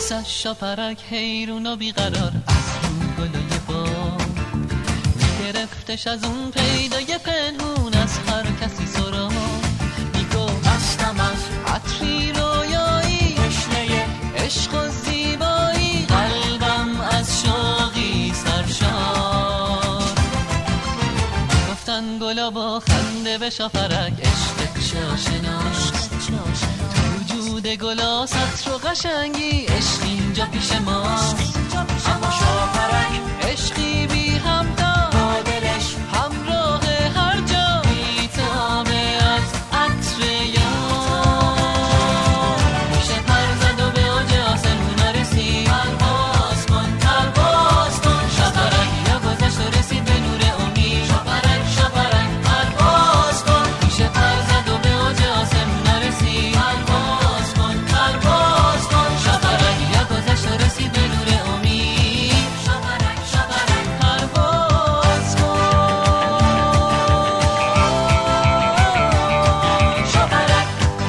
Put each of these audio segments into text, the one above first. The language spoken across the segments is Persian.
عکسش شاپرک حیرون و بیقرار از رو گلای بام میگرفتش از اون پیدای پنهون از هر کسی سرام میگفت هستم از عطری رویایی تشنه عشق و زیبایی قلبم از شوقی سرشار گفتن گلا با خنده به شاپرک عشق شاشناش وجود گلا سطر و قشنگی عشق اینجا پیش ماست اما شاپرک عشقی بی همتا با دلش همراه هر جا بی‌طعمه از عطر یار میشه پر زد و به اوج آسمون رسید پرواز کن شاپرک یا گذشت و رسید به نور امید شاپرک پرواز کن میشه پر زد و به اوج آسمون رسید پرواز کن شاپرک یا گذشت و رسید به نور امید شاپرک پرواز کن شاپرک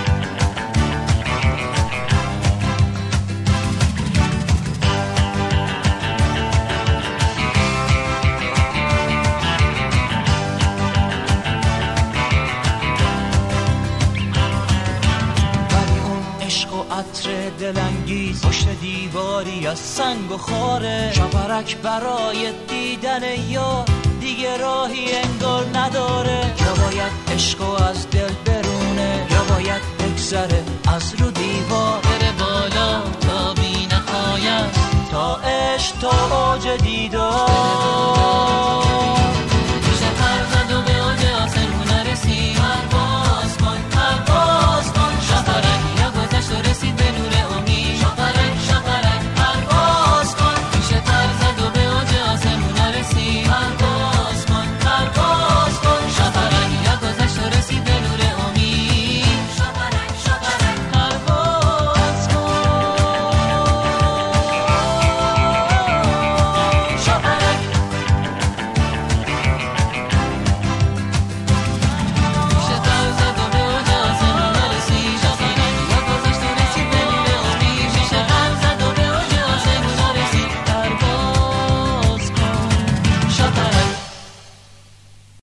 ولی اون عشق و عطر دلانگیز پشت دیواری از سنگ و خاره شاپرک برای دیدن یار دیگه راهی انگار نداره یا باید عشقو از دل برونه یا باید بگذره از رو دیوار بره بالا تا بی نهایت تا عشق تا اوج دیدار